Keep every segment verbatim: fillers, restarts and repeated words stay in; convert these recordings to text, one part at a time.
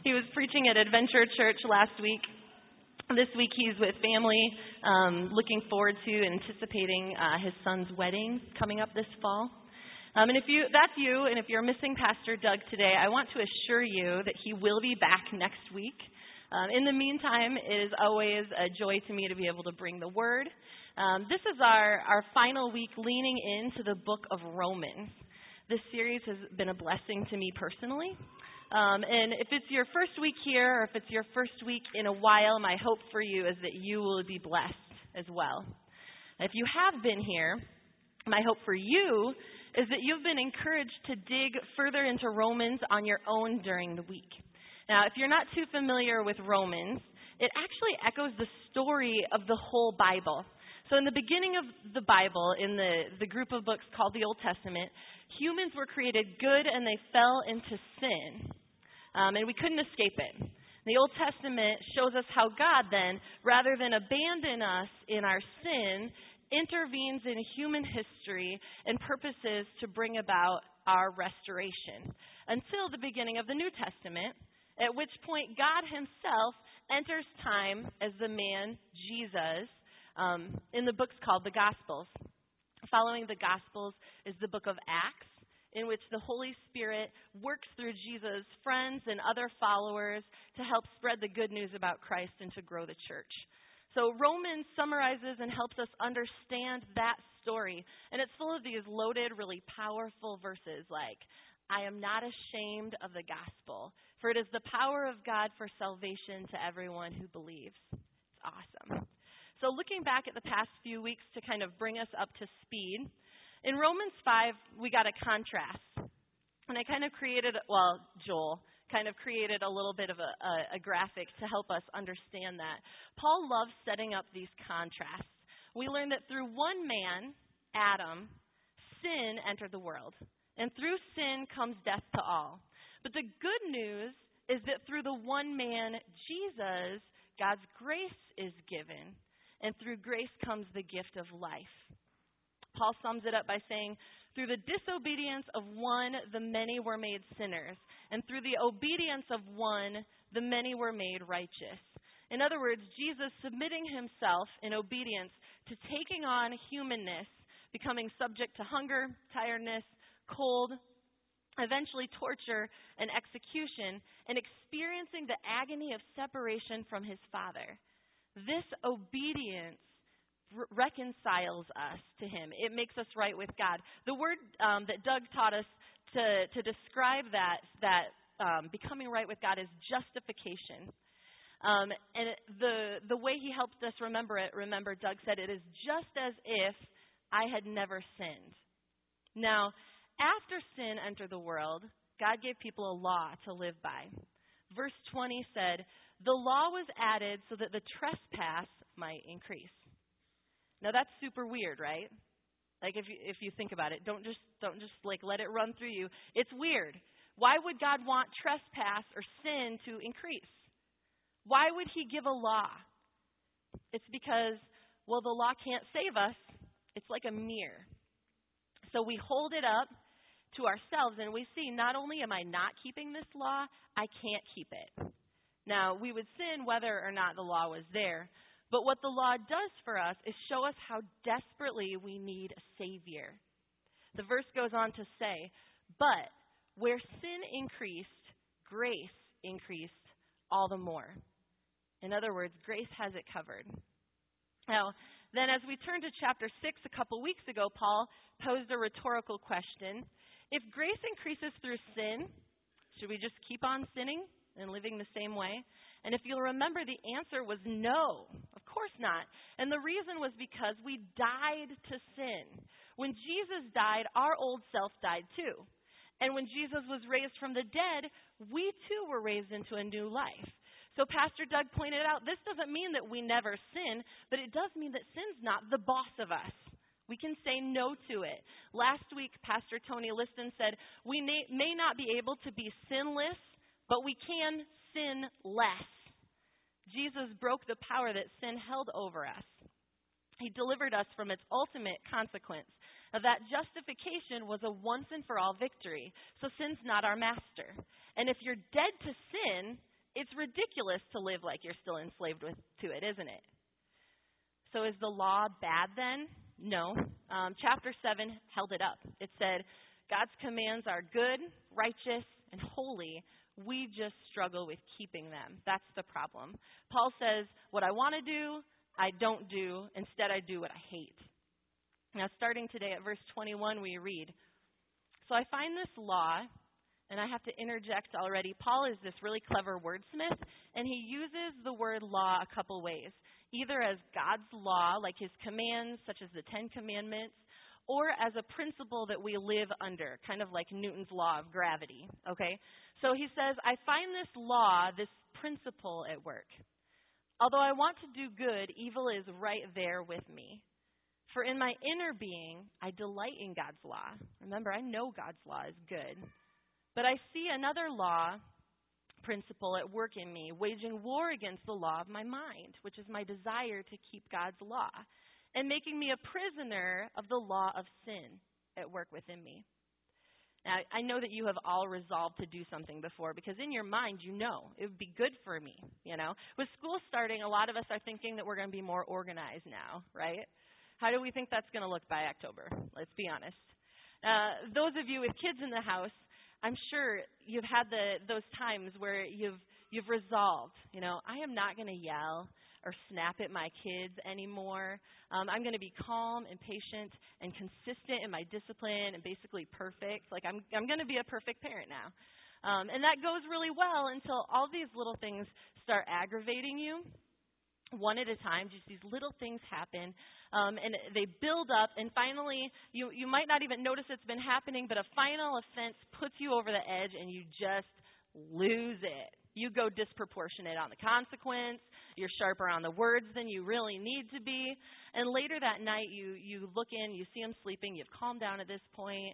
He was preaching at Adventure Church last week. This week he's with family, um, looking forward to and anticipating uh, his son's wedding coming up this fall. Um, and if you that's you, and if you're missing Pastor Doug today, I want to assure you that he will be back next week. Um, in the meantime, it is always a joy to me to be able to bring the word. Um, this is our, our final week leaning into the book of Romans. This series has been a blessing to me personally. Um, and if it's your first week here or if it's your first week in a while, my hope for you is that you will be blessed as well. If you have been here, my hope for you is that you've been encouraged to dig further into Romans on your own during the week. Now, if you're not too familiar with Romans, it actually echoes the story of the whole Bible. So in the beginning of the Bible, in the, the group of books called the Old Testament, humans were created good and they fell into sin. Um, and we couldn't escape it. The Old Testament shows us how God then, rather than abandon us in our sin, intervenes in human history and purposes to bring about our restoration. Until the beginning of the New Testament, at which point God himself enters time as the man Jesus, Um, in the books called the Gospels. Following the Gospels is the book of Acts, in which the Holy Spirit works through Jesus' friends and other followers to help spread the good news about Christ and to grow the church. So Romans summarizes and helps us understand that story. And it's full of these loaded, really powerful verses like, I am not ashamed of the gospel, for it is the power of God for salvation to everyone who believes. It's awesome. So looking back at the past few weeks to kind of bring us up to speed, in Romans five, we got a contrast. And I kind of created, well, Joel kind of created a little bit of a, a, a graphic to help us understand that. Paul loves setting up these contrasts. We learned that through one man, Adam, sin entered the world. And through sin comes death to all. But the good news is that through the one man, Jesus, God's grace is given. And through grace comes the gift of life. Paul sums it up by saying, through the disobedience of one, the many were made sinners. And through the obedience of one, the many were made righteous. In other words, Jesus submitting himself in obedience to taking on humanness, becoming subject to hunger, tiredness, cold, eventually torture and execution, and experiencing the agony of separation from his Father. This obedience r- reconciles us to him. It makes us right with God. The word um, that Doug taught us to, to describe that, that um, becoming right with God is justification. Um, and it, the, the way he helped us remember it, remember, Doug said, it is just as if I had never sinned. Now, after sin entered the world, God gave people a law to live by. Verse twenty said, the law was added so that the trespass might increase. Now that's super weird, right? Like if you if you think about it, don't just don't just like let it run through you. It's weird. Why would God want trespass or sin to increase? Why would he give a law? It's because, well, the law can't save us. It's like a mirror. So we hold it up to ourselves and we see, not only am I not keeping this law, I can't keep it. Now, we would sin whether or not the law was there. But what the law does for us is show us how desperately we need a Savior. The verse goes on to say, but where sin increased, grace increased all the more. In other words, grace has it covered. Now, then as we turn to chapter six a couple weeks ago, Paul posed a rhetorical question. If grace increases through sin, should we just keep on sinning and living the same way? And if you'll remember, the answer was no, of course not. And the reason was because we died to sin. When Jesus died, our old self died too. And when Jesus was raised from the dead, we too were raised into a new life. So Pastor Doug pointed out, this doesn't mean that we never sin, but it does mean that sin's not the boss of us. We can say no to it. Last week, Pastor Tony Liston said, we may, may not be able to be sinless, but we can sin less. Jesus broke the power that sin held over us. He delivered us from its ultimate consequence. That justification was a once and for all victory. So sin's not our master. And if you're dead to sin, it's ridiculous to live like you're still enslaved with, to it, isn't it? So is the law bad then? No. Um, chapter seven held it up. It said, God's commands are good, righteous, and holy. We just struggle with keeping them. That's the problem. Paul says, what I want to do, I don't do. Instead, I do what I hate. Now, starting today at verse twenty-one, we read, so I find this law, and I have to interject already. Paul is this really clever wordsmith, and he uses the word law a couple ways, either as God's law, like his commands, such as the Ten Commandments, or as a principle that we live under, kind of like Newton's law of gravity, okay? So he says, I find this law, this principle at work. Although I want to do good, evil is right there with me. For in my inner being, I delight in God's law. Remember, I know God's law is good. But I see another law, principle at work in me, waging war against the law of my mind, which is my desire to keep God's law, and making me a prisoner of the law of sin at work within me. Now, I know that you have all resolved to do something before, because in your mind, you know, it would be good for me, you know. With school starting, a lot of us are thinking that we're going to be more organized now, right? How do we think that's going to look by October? Let's be honest. Uh, those of you with kids in the house, I'm sure you've had the those times where you've you've resolved, you know, I am not going to yell or snap at my kids anymore. Um, I'm going to be calm and patient and consistent in my discipline and basically perfect. Like I'm I'm going to be a perfect parent now. Um, and that goes really well until all these little things start aggravating you. One at a time, just these little things happen, um, and they build up, and finally, you, you might not even notice it's been happening, but a final offense puts you over the edge, and you just lose it. You go disproportionate on the consequence, you're sharper on the words than you really need to be, and later that night, you, you look in, you see him sleeping, you've calmed down at this point,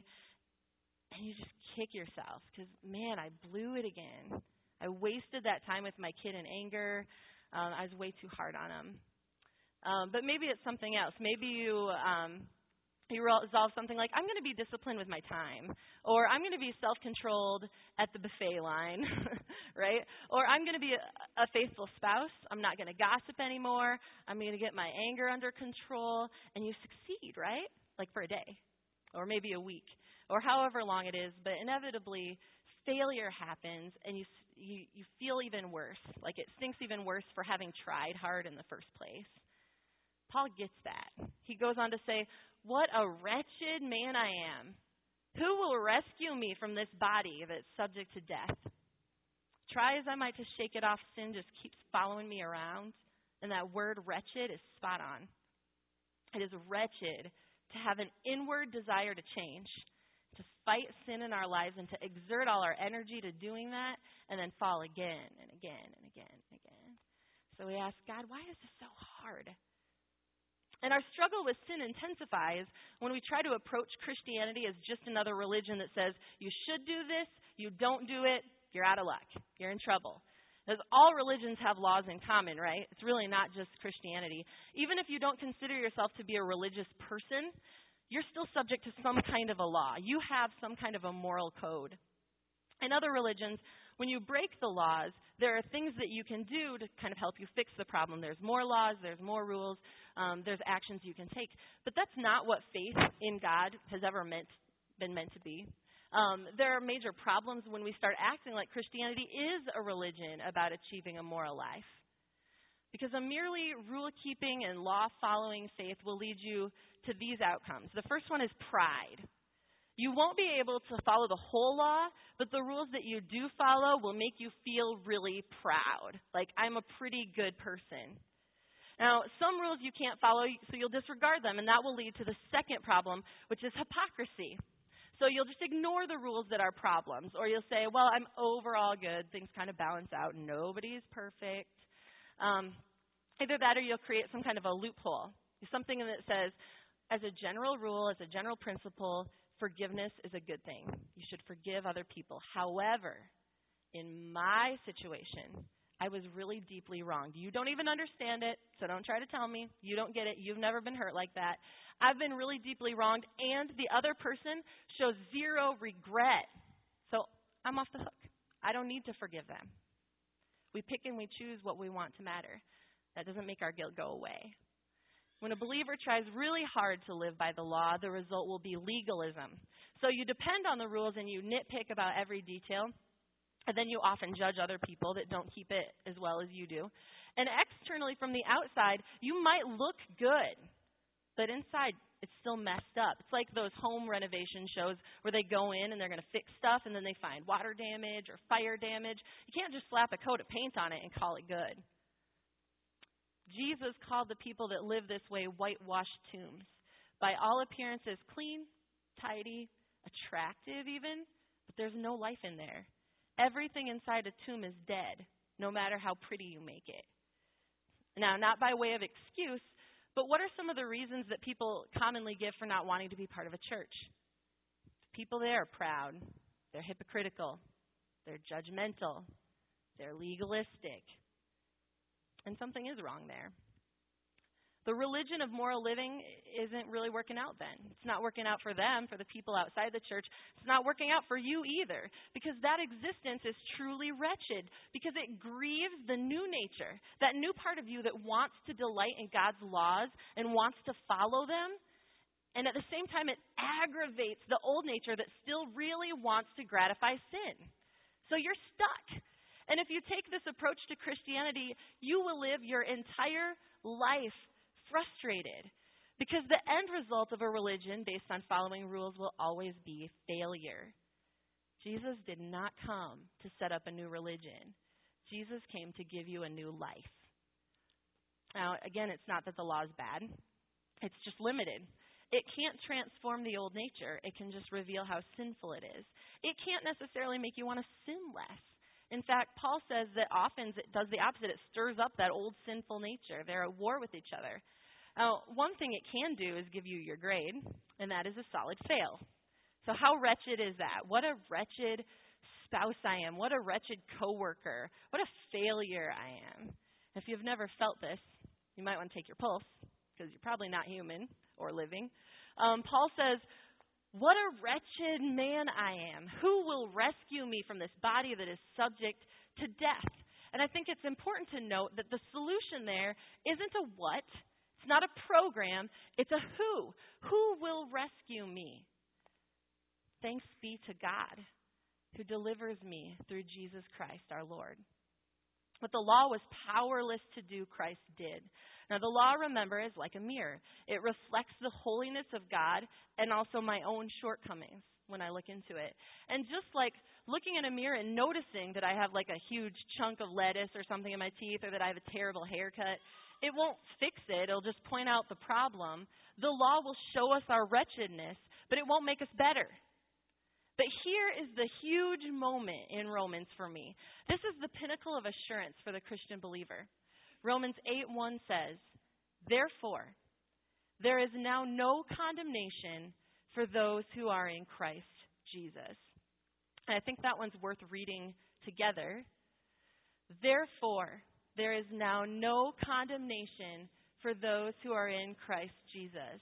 and you just kick yourself, because, man, I blew it again. I wasted that time with my kid in anger. Um, I was way too hard on him. Um, but maybe it's something else. Maybe you um, you resolve something like, I'm going to be disciplined with my time. Or I'm going to be self-controlled at the buffet line, right? Or I'm going to be a, a faithful spouse. I'm not going to gossip anymore. I'm going to get my anger under control. And you succeed, right? Like for a day. Or maybe a week. Or however long it is. But inevitably, failure happens, and you, you you feel even worse. Like it stinks even worse for having tried hard in the first place. Paul gets that. He goes on to say, what a wretched man I am. Who will rescue me from this body that's subject to death? Try as I might to shake it off, sin just keeps following me around. And that word wretched is spot on. It is wretched to have an inward desire to change, to fight sin in our lives and to exert all our energy to doing that and then fall again and again and again and again. So we ask, God, why is this so hard? And our struggle with sin intensifies when we try to approach Christianity as just another religion that says, you should do this, you don't do it, you're out of luck, you're in trouble. Because all religions have laws in common, right? It's really not just Christianity. Even if you don't consider yourself to be a religious person, you're still subject to some kind of a law. You have some kind of a moral code. In other religions, when you break the laws, there are things that you can do to kind of help you fix the problem. There's more laws, there's more rules, um, there's actions you can take. But that's not what faith in God has ever meant, been meant to be. Um, there are major problems when we start acting like Christianity is a religion about achieving a moral life. Because a merely rule-keeping and law-following faith will lead you to these outcomes. The first one is pride. You won't be able to follow the whole law, but the rules that you do follow will make you feel really proud. Like, I'm a pretty good person. Now, some rules you can't follow, so you'll disregard them, and that will lead to the second problem, which is hypocrisy. So you'll just ignore the rules that are problems, or you'll say, well, I'm overall good. Things kind of balance out. Nobody's perfect. Um, either that or you'll create some kind of a loophole, something that says, as a general rule, as a general principle, forgiveness is a good thing. You should forgive other people. However, in my situation, I was really deeply wronged. You don't even understand it, so don't try to tell me. You don't get it. You've never been hurt like that. I've been really deeply wronged, and the other person shows zero regret. So I'm off the hook. I don't need to forgive them. We pick and we choose what we want to matter. That doesn't make our guilt go away. When a believer tries really hard to live by the law, the result will be legalism. So you depend on the rules and you nitpick about every detail, and then you often judge other people that don't keep it as well as you do. And externally, from the outside, you might look good, but inside, it's still messed up. It's like those home renovation shows where they go in and they're going to fix stuff, and then they find water damage or fire damage. You can't just slap a coat of paint on it and call it good. Jesus called the people that live this way whitewashed tombs. By all appearances, clean, tidy, attractive even, but there's no life in there. Everything inside a tomb is dead, no matter how pretty you make it. Now, not by way of excuse, but what are some of the reasons that people commonly give for not wanting to be part of a church? People there are proud, they're hypocritical, they're judgmental, they're legalistic. And something is wrong there. The religion of moral living isn't really working out then. It's not working out for them, for the people outside the church. It's not working out for you either, because that existence is truly wretched, because it grieves the new nature, that new part of you that wants to delight in God's laws and wants to follow them. And at the same time, it aggravates the old nature that still really wants to gratify sin. So you're stuck. And if you take this approach to Christianity, you will live your entire life frustrated, because the end result of a religion based on following rules will always be failure. Jesus did not come to set up a new religion. Jesus came to give you a new life. Now, again, it's not that the law is bad. It's just limited. It can't transform the old nature. It can just reveal how sinful it is. It can't necessarily make you want to sin less. In fact, Paul says that often it does the opposite. It stirs up that old sinful nature. They're at war with each other. Now, one thing it can do is give you your grade, and that is a solid fail. So how wretched is that? What a wretched spouse I am. What a wretched coworker. What a failure I am. If you've never felt this, you might want to take your pulse, because you're probably not human or living. Um, Paul says, what a wretched man I am. Who will rescue me from this body that is subject to death? And I think it's important to note that the solution there isn't a what. It's not a program. It's a who. Who will rescue me? Thanks be to God, who delivers me through Jesus Christ our Lord. What the law was powerless to do, Christ did. Now, the law, remember, is like a mirror. It reflects the holiness of God and also my own shortcomings when I look into it. And just like looking in a mirror and noticing that I have like a huge chunk of lettuce or something in my teeth, or that I have a terrible haircut, it won't fix it. It'll just point out the problem. The law will show us our wretchedness, but it won't make us better. But here is the huge moment in Romans for me. This is the pinnacle of assurance for the Christian believer. Romans eight one says, therefore, there is now no condemnation for those who are in Christ Jesus. And I think that one's worth reading together. Therefore, there is now no condemnation for those who are in Christ Jesus.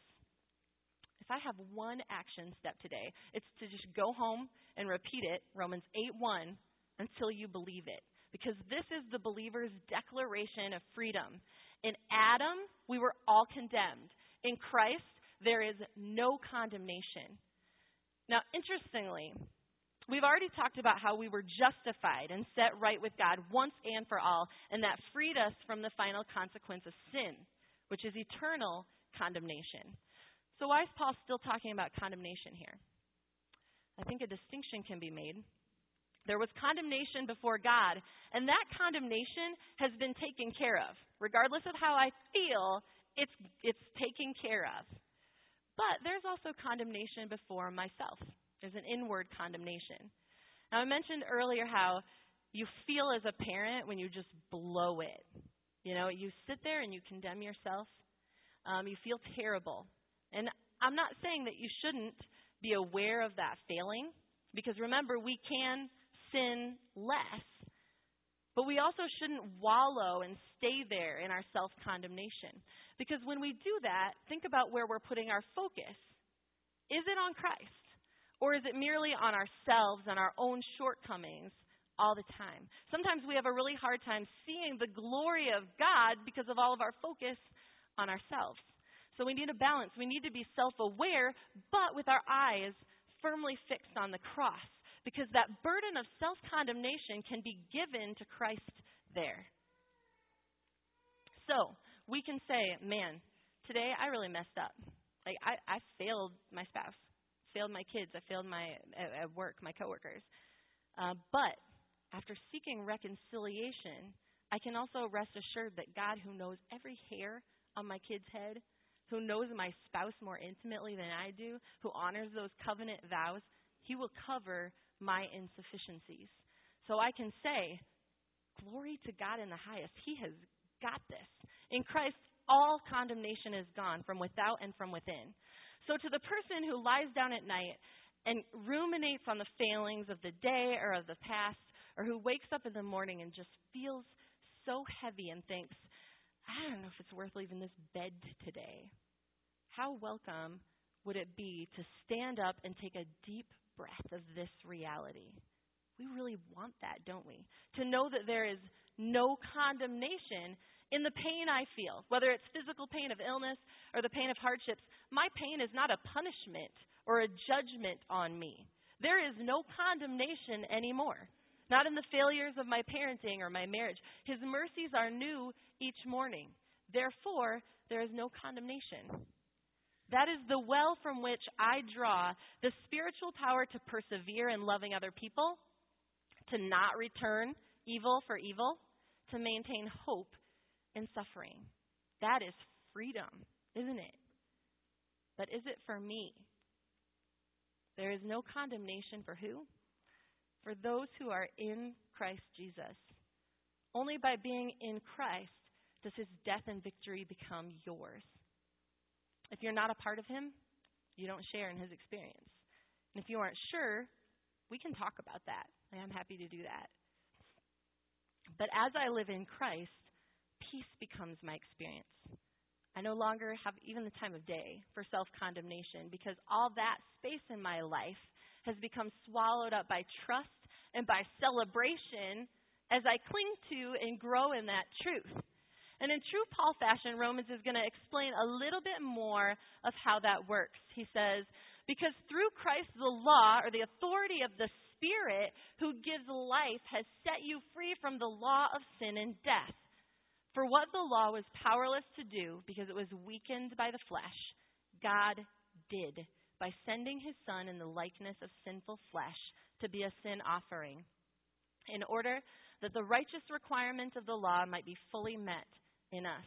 If I have one action step today, it's to just go home and repeat it, Romans eight one, until you believe it. Because this is the believer's declaration of freedom. In Adam, we were all condemned. In Christ, there is no condemnation. Now, interestingly, we've already talked about how we were justified and set right with God once and for all, and that freed us from the final consequence of sin, which is eternal condemnation. So why is Paul still talking about condemnation here? I think a distinction can be made. There was condemnation before God, and that condemnation has been taken care of. Regardless of how I feel, it's it's taken care of. But there's also condemnation before myself. There's an inward condemnation. Now, I mentioned earlier how you feel as a parent when you just blow it. You know, you sit there and you condemn yourself. Um, you feel terrible. And I'm not saying that you shouldn't be aware of that failing, because remember, we can sin less, but we also shouldn't wallow and stay there in our self-condemnation. Because when we do that, think about where we're putting our focus. Is it on Christ? Or is it merely on ourselves and our own shortcomings, all the time. Sometimes we have a really hard time seeing the glory of God because of all of our focus on ourselves. So we need a balance. We need to be self-aware, but with our eyes firmly fixed on the cross, because that burden of self-condemnation can be given to Christ there. So we can say, man, today I really messed up. Like I, I failed my spouse, failed my kids, I failed my at, at work, my coworkers. Uh, but after seeking reconciliation, I can also rest assured that God, who knows every hair on my kid's head, who knows my spouse more intimately than I do, who honors those covenant vows, he will cover my insufficiencies. So I can say, glory to God in the highest. He has got this. In Christ, all condemnation is gone from without and from within. So to the person who lies down at night and ruminates on the failings of the day or of the past, or who wakes up in the morning and just feels so heavy and thinks, I don't know if it's worth leaving this bed today. How welcome would it be to stand up and take a deep breath of this reality? We really want that, don't we? To know that there is no condemnation in the pain I feel, whether it's physical pain of illness or the pain of hardships. My pain is not a punishment or a judgment on me. There is no condemnation anymore. Not in the failures of my parenting or my marriage. His mercies are new each morning. Therefore, there is no condemnation. That is the well from which I draw the spiritual power to persevere in loving other people, to not return evil for evil, to maintain hope in suffering. That is freedom, isn't it? But is it for me? There is no condemnation for who? For those who are in Christ Jesus. Only by being in Christ does his death and victory become yours. If you're not a part of him, you don't share in his experience. And if you aren't sure, we can talk about that. I'm happy to do that. But as I live in Christ, peace becomes my experience. I no longer have even the time of day for self-condemnation, because all that space in my life has become swallowed up by trust and by celebration as I cling to and grow in that truth. And in true Paul fashion, Romans is going to explain a little bit more of how that works. He says, because through Christ the law, or the authority of the Spirit who gives life, has set you free from the law of sin and death. For what the law was powerless to do, because it was weakened by the flesh, God did, by sending his Son in the likeness of sinful flesh to be a sin offering, in order that the righteous requirements of the law might be fully met in us.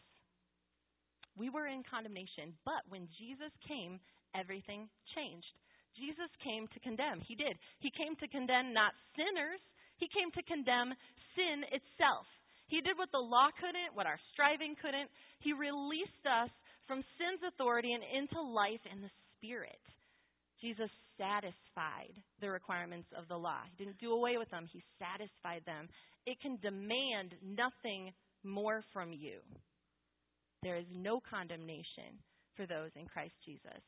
We were in condemnation, but when Jesus came, everything changed. Jesus came to condemn. He did. He came to condemn not sinners. He came to condemn sin itself. He did what the law couldn't, what our striving couldn't. He released us from sin's authority and into life in the Spirit. Jesus satisfied the requirements of the law. He didn't do away with them. He satisfied them. It can demand nothing more from you. There is no condemnation for those in Christ Jesus.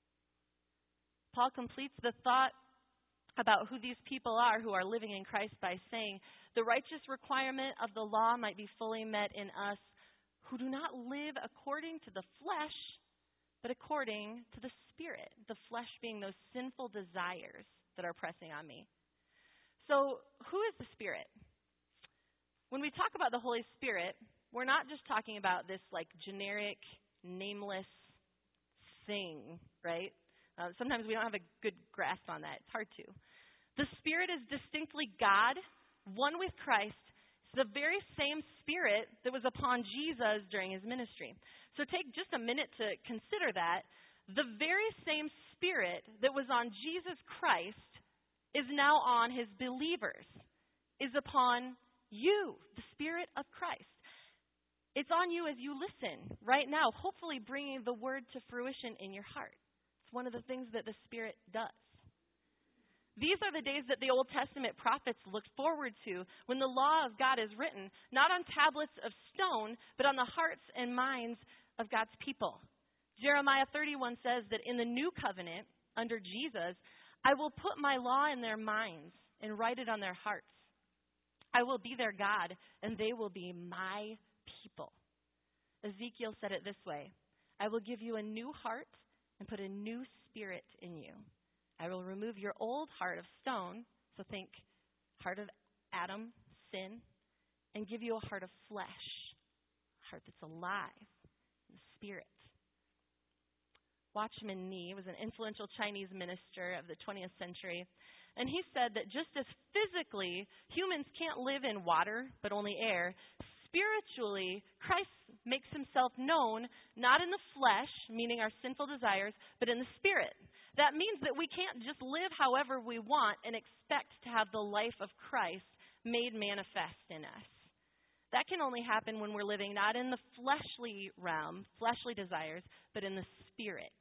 Paul completes the thought about who these people are who are living in Christ by saying, the righteous requirement of the law might be fully met in us who do not live according to the flesh, but according to the Spirit, the flesh being those sinful desires that are pressing on me. So who is the Spirit? When we talk about the Holy Spirit, we're not just talking about this like generic, nameless thing, right? Uh, sometimes we don't have a good grasp on that. It's hard to. The Spirit is distinctly God, one with Christ. It's the very same Spirit that was upon Jesus during his ministry. So take just a minute to consider that. The very same Spirit that was on Jesus Christ is now on his believers, is upon you, the Spirit of Christ. It's on you as you listen right now, hopefully bringing the word to fruition in your heart. It's one of the things that the Spirit does. These are the days that the Old Testament prophets looked forward to when the law of God is written, not on tablets of stone, but on the hearts and minds of God's people. Jeremiah thirty-one says that in the new covenant, under Jesus, I will put my law in their minds and write it on their hearts. I will be their God, and they will be my people. Ezekiel said it this way, I will give you a new heart and put a new spirit in you. I will remove your old heart of stone, so think heart of Adam, sin, and give you a heart of flesh, a heart that's alive, in the spirit. Watchman Nee was an influential Chinese minister of the twentieth century, and he said that just as physically humans can't live in water but only air, spiritually Christ makes himself known not in the flesh, meaning our sinful desires, but in the spirit. That means that we can't just live however we want and expect to have the life of Christ made manifest in us. That can only happen when we're living not in the fleshly realm, fleshly desires, but in the spirit.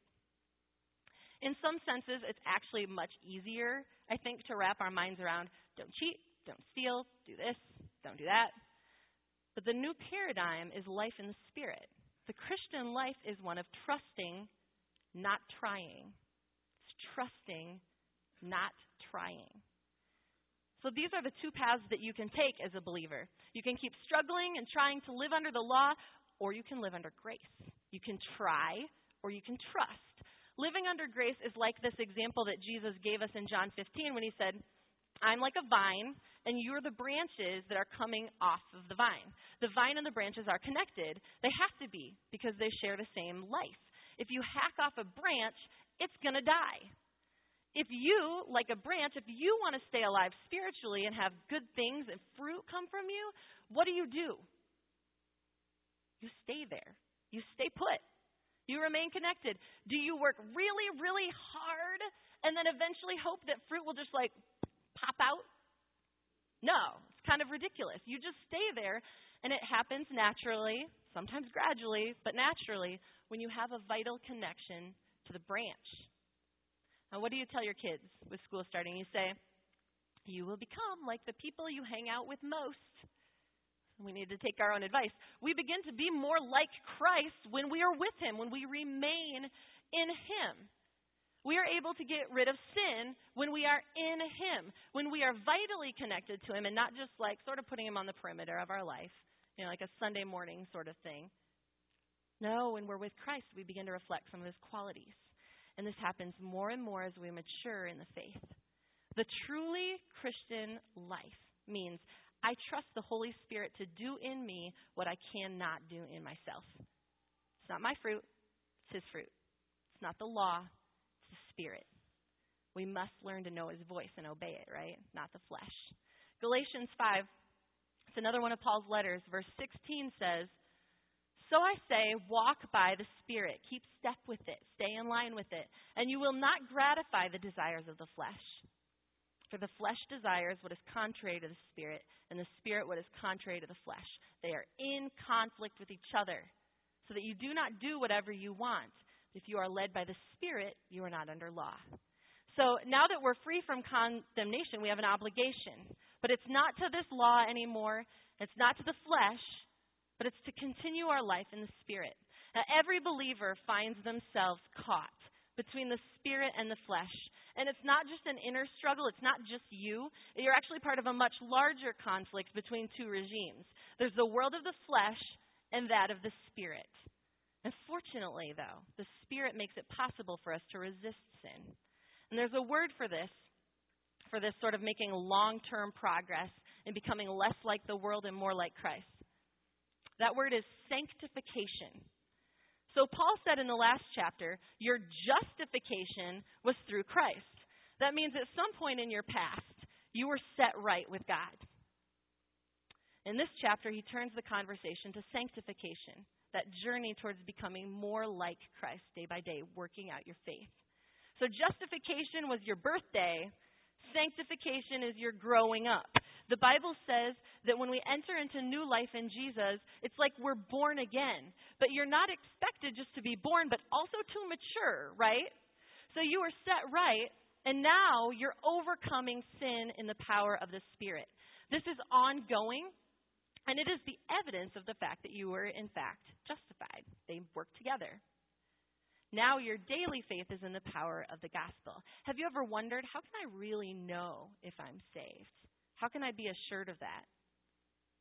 In some senses, it's actually much easier, I think, to wrap our minds around, don't cheat, don't steal, do this, don't do that. But the new paradigm is life in the spirit. The Christian life is one of trusting, not trying. It's trusting, not trying. So these are the two paths that you can take as a believer. You can keep struggling and trying to live under the law, or you can live under grace. You can try, or you can trust. Living under grace is like this example that Jesus gave us in John fifteen when he said, I'm like a vine, and you're the branches that are coming off of the vine. The vine and the branches are connected. They have to be because they share the same life. If you hack off a branch, it's going to die. If you, like a branch, if you want to stay alive spiritually and have good things and fruit come from you, what do you do? You stay there. You stay put. You remain connected. Do you work really, really hard and then eventually hope that fruit will just like pop out? No, it's kind of ridiculous. You just stay there, and it happens naturally, sometimes gradually, but naturally, when you have a vital connection to the branch. Now, what do you tell your kids with school starting? You say, you will become like the people you hang out with most. We need to take our own advice. We begin to be more like Christ when we are with him, when we remain in him. We are able to get rid of sin when we are in him, when we are vitally connected to him and not just like sort of putting him on the perimeter of our life, you know, like a Sunday morning sort of thing. No, when we're with Christ, we begin to reflect some of his qualities. And this happens more and more as we mature in the faith. The truly Christian life means I trust the Holy Spirit to do in me what I cannot do in myself. It's not my fruit, it's his fruit. It's not the law, it's the Spirit. We must learn to know his voice and obey it, right? Not the flesh. Galatians five, it's another one of Paul's letters. Verse sixteen says, so I say, walk by the Spirit. Keep step with it. Stay in line with it. And you will not gratify the desires of the flesh. For the flesh desires what is contrary to the Spirit, and the Spirit what is contrary to the flesh. They are in conflict with each other, so that you do not do whatever you want. If you are led by the Spirit, you are not under law. So now that we're free from condemnation, we have an obligation. But it's not to this law anymore. It's not to the flesh, but it's to continue our life in the Spirit. Now, every believer finds themselves caught between the Spirit and the flesh. And it's not just an inner struggle. It's not just you. You're actually part of a much larger conflict between two regimes. There's the world of the flesh and that of the Spirit. And fortunately, though, the Spirit makes it possible for us to resist sin. And there's a word for this, for this sort of making long-term progress and becoming less like the world and more like Christ. That word is sanctification. So Paul said in the last chapter, your justification was through Christ. That means at some point in your past, you were set right with God. In this chapter, he turns the conversation to sanctification, that journey towards becoming more like Christ day by day, working out your faith. So justification was your birthday. Sanctification is your growing up. The Bible says that when we enter into new life in Jesus, it's like we're born again. But you're not expected just to be born, but also to mature, right? So you were set right, and now you're overcoming sin in the power of the Spirit. This is ongoing, and it is the evidence of the fact that you were, in fact, justified. They work together. Now your daily faith is in the power of the gospel. Have you ever wondered, how can I really know if I'm saved? How can I be assured of that?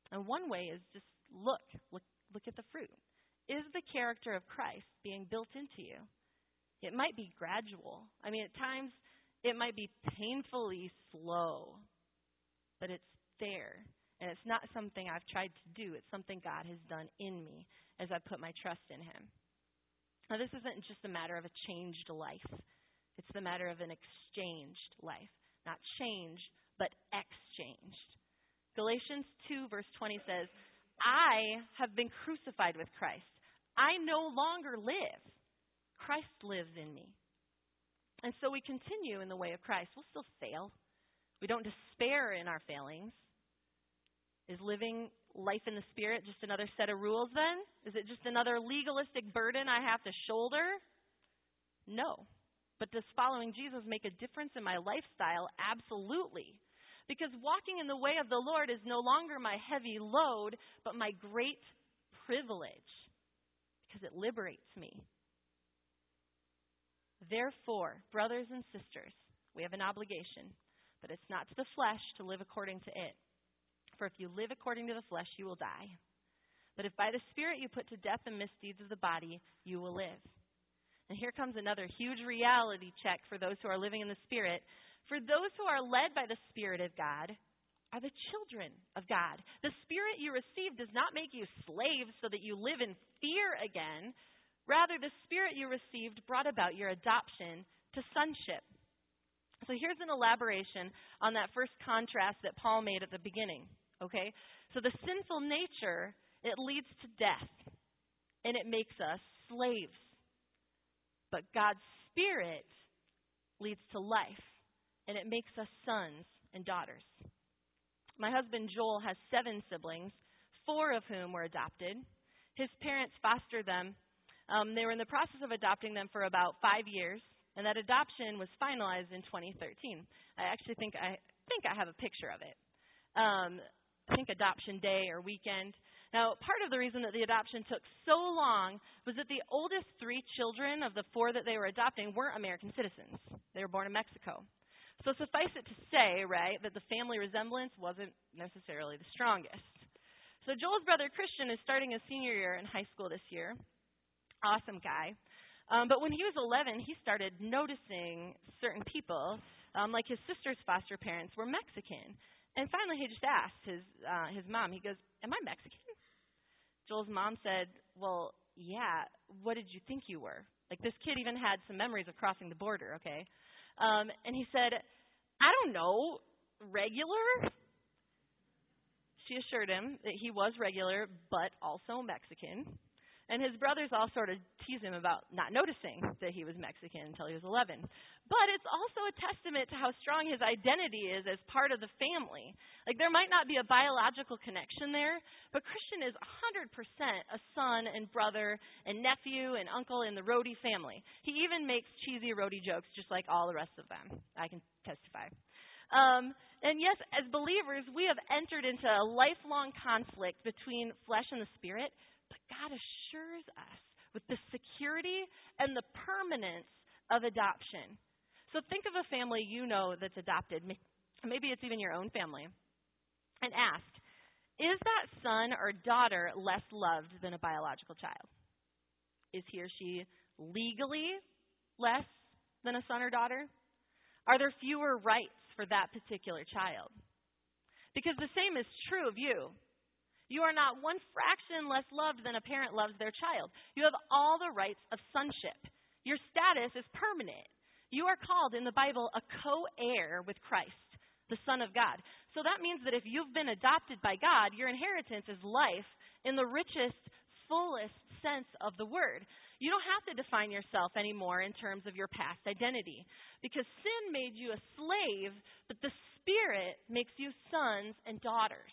And one way is just look, look, look at the fruit. Is the character of Christ being built into you? It might be gradual. I mean, at times it might be painfully slow, but it's there. And it's not something I've tried to do. It's something God has done in me as I put my trust in him. Now, this isn't just a matter of a changed life. It's the matter of an exchanged life. Not changed, but exchanged. Galatians two, verse twenty says, I have been crucified with Christ. I no longer live. Christ lives in me. And so we continue in the way of Christ. We'll still fail. We don't despair in our failings. Is living life in the Spirit just another set of rules then? Is it just another legalistic burden I have to shoulder? No. But does following Jesus make a difference in my lifestyle? Absolutely. Because walking in the way of the Lord is no longer my heavy load, but my great privilege. Because it liberates me. Therefore, brothers and sisters, we have an obligation, but it's not to the flesh to live according to it. For if you live according to the flesh, you will die. But if by the Spirit you put to death the misdeeds of the body, you will live. And here comes another huge reality check for those who are living in the Spirit. For those who are led by the Spirit of God are the children of God. The Spirit you received does not make you slaves so that you live in fear again. Rather, the Spirit you received brought about your adoption to sonship. So here's an elaboration on that first contrast that Paul made at the beginning. Okay? So the sinful nature, it leads to death. And it makes us slaves. But God's Spirit leads to life. And it makes us sons and daughters. My husband Joel has seven siblings, four of whom were adopted. His parents fostered them. Um, they were in the process of adopting them for about five years. And that adoption was finalized in twenty thirteen. I actually think I think I have a picture of it. Um, I think adoption day or weekend. Now, part of the reason that the adoption took so long was that the oldest three children of the four that they were adopting weren't American citizens. They were born in Mexico. So suffice it to say, right, that the family resemblance wasn't necessarily the strongest. So Joel's brother Christian is starting his senior year in high school this year. Awesome guy. Um, but when he was eleven, he started noticing certain people, um, like his sister's foster parents were Mexican. And finally, he just asked his uh, his mom, he goes, am I Mexican? Joel's mom said, well, yeah, what did you think you were? Like, this kid even had some memories of crossing the border, okay? Um, and he said, I don't know, regular? She assured him that he was regular, but also Mexican. And his brothers all sort of tease him about not noticing that he was Mexican until he was eleven. But it's also a testament to how strong his identity is as part of the family. Like, there might not be a biological connection there, but Christian is one hundred percent a son and brother and nephew and uncle in the Rohde family. He even makes cheesy Rohde jokes just like all the rest of them. I can testify. Um, and yes, as believers, we have entered into a lifelong conflict between flesh and the spirit. But God assures us with the security and the permanence of adoption. So think of a family you know that's adopted. Maybe it's even your own family. And ask, is that son or daughter less loved than a biological child? Is he or she legally less than a son or daughter? Are there fewer rights for that particular child? Because the same is true of you. You are not one fraction less loved than a parent loves their child. You have all the rights of sonship. Your status is permanent. You are called in the Bible a co-heir with Christ, the Son of God. So that means that if you've been adopted by God, your inheritance is life in the richest, fullest sense of the word. You don't have to define yourself anymore in terms of your past identity, because sin made you a slave, but the Spirit makes you sons and daughters.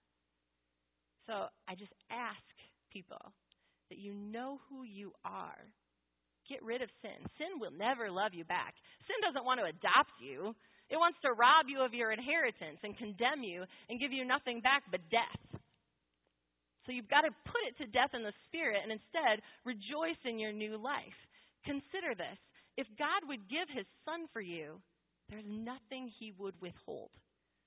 So I just ask people that you know who you are. Get rid of sin. Sin will never love you back. Sin doesn't want to adopt you. It wants to rob you of your inheritance and condemn you and give you nothing back but death. So you've got to put it to death in the Spirit and instead rejoice in your new life. Consider this. If God would give his Son for you, there's nothing he would withhold.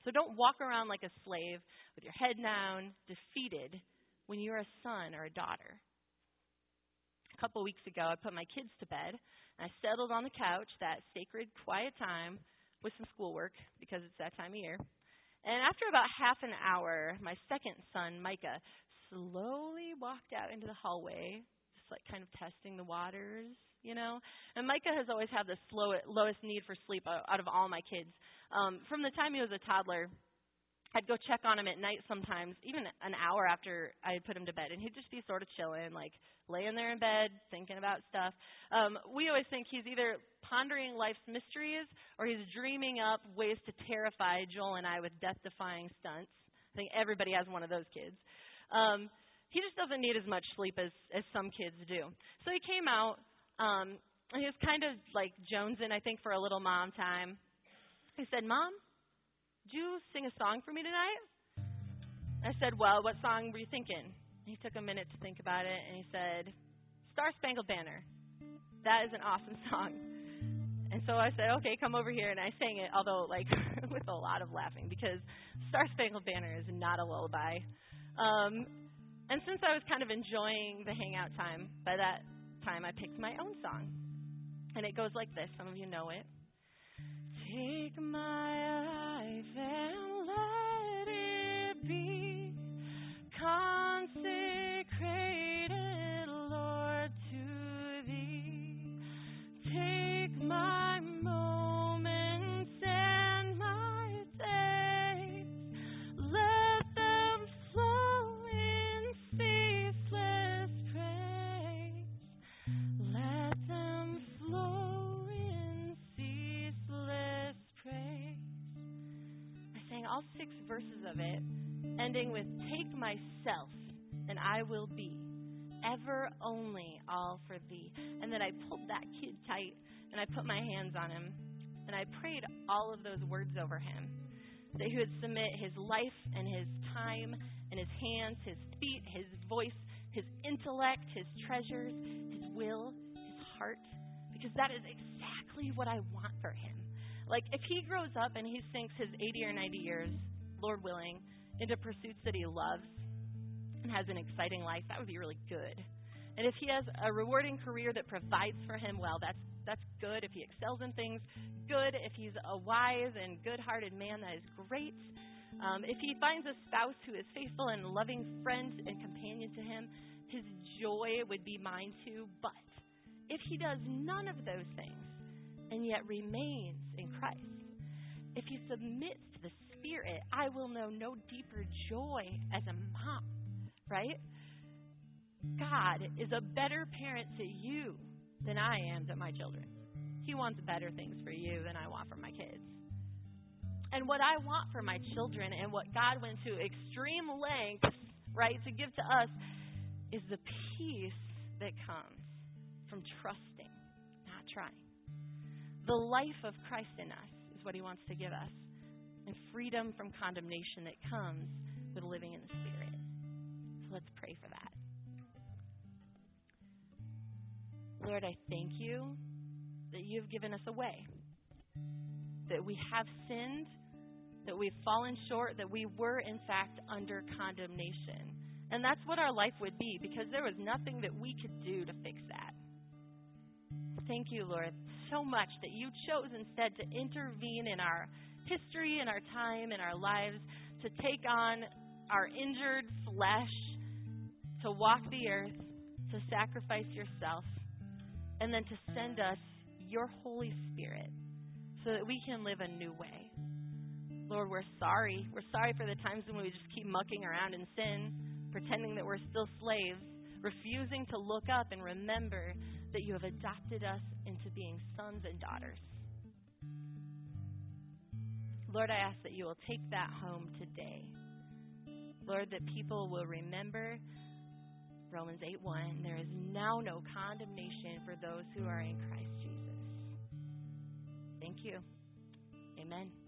So don't walk around like a slave with your head down, defeated, when you're a son or a daughter. A couple weeks ago, I put my kids to bed, and I settled on the couch, that sacred, quiet time, with some schoolwork, because it's that time of year. And after about half an hour, my second son, Micah, slowly walked out into the hallway, just like kind of testing the waters, you know. And Micah has always had the slow, lowest need for sleep out of all my kids. Um, from the time he was a toddler, I'd go check on him at night sometimes, even an hour after I had put him to bed, and he'd just be sort of chilling, like laying there in bed, thinking about stuff. Um, we always think he's either pondering life's mysteries or he's dreaming up ways to terrify Joel and I with death-defying stunts. I think everybody has one of those kids. Um, he just doesn't need as much sleep as, as some kids do. So he came out, um, and he was kind of like jonesing, I think, for a little mom time. He said, "Mom, did you sing a song for me tonight?" I said, "Well, what song were you thinking?" He took a minute to think about it, and he said, "Star Spangled Banner. That is an awesome song." And so I said, "Okay, come over here," and I sang it, although, like, with a lot of laughing, because Star Spangled Banner is not a lullaby. Um, and since I was kind of enjoying the hangout time, by that time I picked my own song. And it goes like this. Some of you know it. Take my life and let it be consecrated, Lord, to Thee. Take my moments and my days, let them flow in ceaseless praise. Let them flow in ceaseless praise. I sang all six verses of it, ending with, "Take myself, and I will be ever only all for Thee." And then I pulled that kid tight, and I put my hands on him, and I prayed all of those words over him, that he would submit his life and his time and his hands, his feet, his voice, his intellect, his treasures, his will, his heart, because that is exactly what I want for him. Like, if he grows up and he sinks his eighty or ninety years, Lord willing, into pursuits that he loves and has an exciting life, that would be really good. And if he has a rewarding career that provides for him well, that's that's good. If he excels in things, good. If he's a wise and good-hearted man, that is great. Um, if he finds a spouse who is faithful and loving friend and companion to him, his joy would be mine too. But if he does none of those things and yet remains in Christ, if he submits to the Spirit, I will know no deeper joy as a mom, right? God is a better parent to you than I am to my children. He wants better things for you than I want for my kids. And what I want for my children and what God went to extreme lengths, right, to give to us is the peace that comes from trusting, not trying. The life of Christ in us is what He wants to give us, and freedom from condemnation that comes with living in the Spirit. So let's pray for that. Lord, I thank you that you've given us a way, that we have sinned, that we've fallen short, that we were, in fact, under condemnation. And that's what our life would be, because there was nothing that we could do to fix that. Thank you, Lord, so much that you chose instead to intervene in our history, in our time, in our lives, to take on our injured flesh, to walk the earth, to sacrifice yourself, and then to send us your Holy Spirit so that we can live a new way. Lord, we're sorry. We're sorry for the times when we just keep mucking around in sin, pretending that we're still slaves, refusing to look up and remember that you have adopted us into being sons and daughters. Lord, I ask that you will take that home today. Lord, that people will remember Romans eight one, there is now no condemnation for those who are in Christ Jesus. Thank you. Amen.